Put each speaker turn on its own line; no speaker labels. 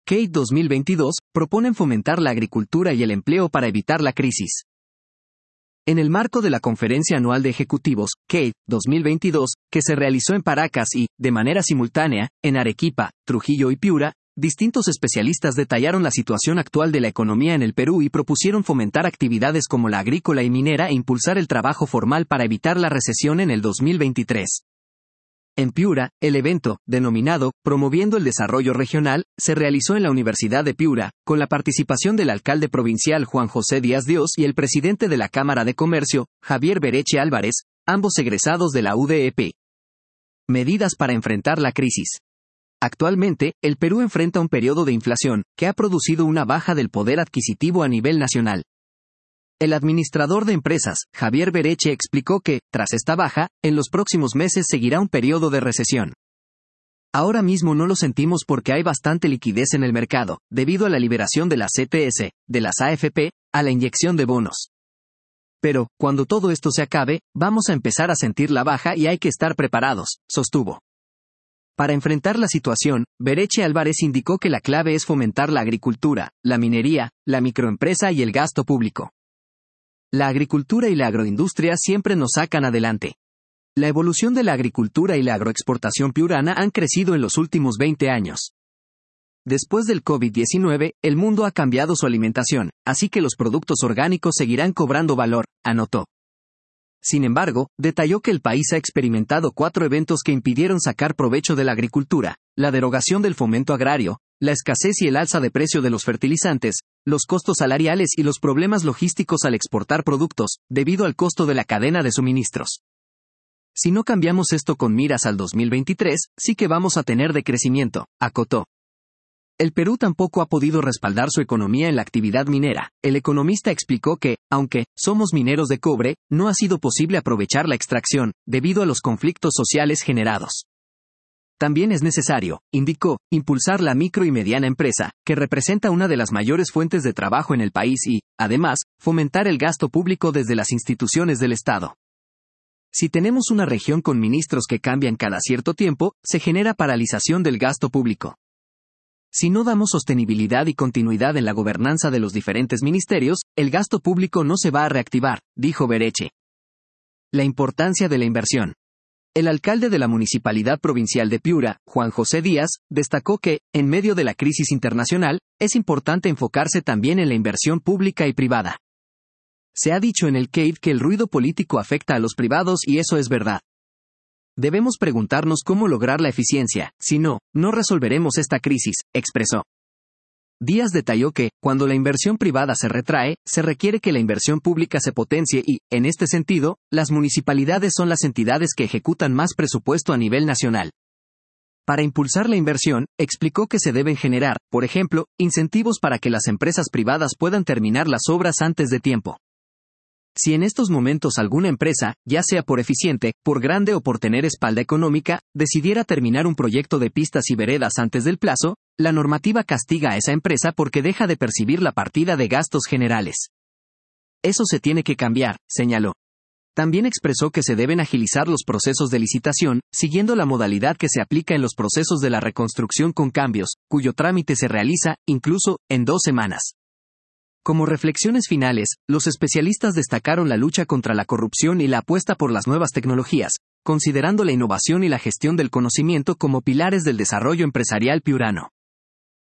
CADE 2022, proponen fomentar la agricultura y el empleo para evitar la crisis. En el marco de la Conferencia Anual de Ejecutivos, CADE 2022, que se realizó en Paracas y, de manera simultánea, en Arequipa, Trujillo y Piura, distintos especialistas detallaron la situación actual de la economía en el Perú y propusieron fomentar actividades como la agrícola y minera e impulsar el trabajo formal para evitar la recesión en el 2023. En Piura, el evento, denominado Promoviendo el Desarrollo Regional, se realizó en la Universidad de Piura, con la participación del alcalde provincial Juan José Díaz Dios y el presidente de la Cámara de Comercio, Javier Bereche Álvarez, ambos egresados de la UDEP. Medidas para enfrentar la crisis. Actualmente, el Perú enfrenta un periodo de inflación, que ha producido una baja del poder adquisitivo a nivel nacional. El administrador de empresas, Javier Bereche, explicó que, tras esta baja, en los próximos meses seguirá un periodo de recesión. Ahora mismo no lo sentimos porque hay bastante liquidez en el mercado, debido a la liberación de las CTS, de las AFP, a la inyección de bonos. Pero, cuando todo esto se acabe, vamos a empezar a sentir la baja y hay que estar preparados, sostuvo. Para enfrentar la situación, Bereche Álvarez indicó que la clave es fomentar la agricultura, la minería, la microempresa y el gasto público. La agricultura y la agroindustria siempre nos sacan adelante. La evolución de la agricultura y la agroexportación piurana han crecido en los últimos 20 años. Después del COVID-19, el mundo ha cambiado su alimentación, así que los productos orgánicos seguirán cobrando valor, anotó. Sin embargo, detalló que el país ha experimentado 4 eventos que impidieron sacar provecho de la agricultura: la derogación del fomento agrario, la escasez y el alza de precio de los fertilizantes, los costos salariales y los problemas logísticos al exportar productos, debido al costo de la cadena de suministros. Si no cambiamos esto con miras al 2023, sí que vamos a tener decrecimiento, acotó. El Perú tampoco ha podido respaldar su economía en la actividad minera. El economista explicó que, aunque somos mineros de cobre, no ha sido posible aprovechar la extracción, debido a los conflictos sociales generados. También es necesario, indicó, impulsar la micro y mediana empresa, que representa una de las mayores fuentes de trabajo en el país y, además, fomentar el gasto público desde las instituciones del Estado. Si tenemos una región con ministros que cambian cada cierto tiempo, se genera paralización del gasto público. Si no damos sostenibilidad y continuidad en la gobernanza de los diferentes ministerios, el gasto público no se va a reactivar, dijo Bereche. La importancia de la inversión. El alcalde de la Municipalidad Provincial de Piura, Juan José Díaz, destacó que, en medio de la crisis internacional, es importante enfocarse también en la inversión pública y privada. Se ha dicho en el CADE que el ruido político afecta a los privados y eso es verdad. Debemos preguntarnos cómo lograr la eficiencia, si no, no resolveremos esta crisis, expresó. Díaz detalló que, cuando la inversión privada se retrae, se requiere que la inversión pública se potencie y, en este sentido, las municipalidades son las entidades que ejecutan más presupuesto a nivel nacional. Para impulsar la inversión, explicó que se deben generar, por ejemplo, incentivos para que las empresas privadas puedan terminar las obras antes de tiempo. Si en estos momentos alguna empresa, ya sea por eficiente, por grande o por tener espalda económica, decidiera terminar un proyecto de pistas y veredas antes del plazo, la normativa castiga a esa empresa porque deja de percibir la partida de gastos generales. Eso se tiene que cambiar, señaló. También expresó que se deben agilizar los procesos de licitación, siguiendo la modalidad que se aplica en los procesos de la reconstrucción con cambios, cuyo trámite se realiza, incluso, en 2 semanas. Como reflexiones finales, los especialistas destacaron la lucha contra la corrupción y la apuesta por las nuevas tecnologías, considerando la innovación y la gestión del conocimiento como pilares del desarrollo empresarial piurano.